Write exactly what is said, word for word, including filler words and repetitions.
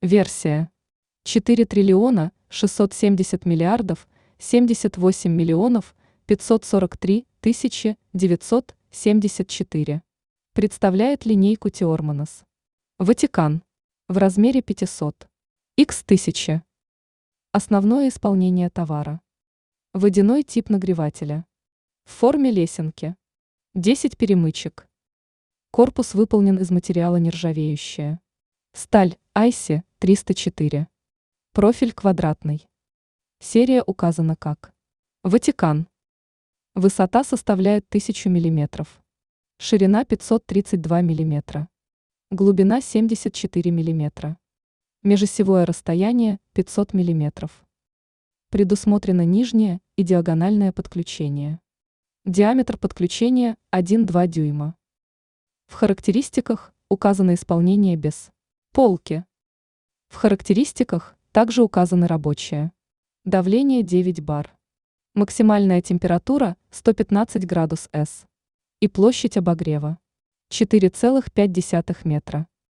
Версия. четыре триллиона шестьсот семьдесят миллиардов семьдесят восемь миллионов пятьсот сорок три тысячи девятьсот семьдесят четыре. Представляет линейку Тиормонос. Ватикан. В размере пятьсот. икс тысяча. Основное исполнение товара. Водяной тип нагревателя. В форме лесенки. десять перемычек. Корпус выполнен из материала нержавеющая. Сталь Айси триста четыре. Профиль квадратный. Серия указана как Ватикан. Высота составляет тысячу миллиметров. Ширина пятьсот тридцать два миллиметра. Глубина семьдесят четыре миллиметра. Межосевое расстояние пятьсот миллиметров. Предусмотрено нижнее и диагональное подключение. Диаметр подключения один-два дюйма. В характеристиках указано исполнение без полки. В характеристиках также указаны рабочие. Давление девять бар. Максимальная температура сто пятнадцать градусов С. И площадь обогрева четыре целых пять десятых метра.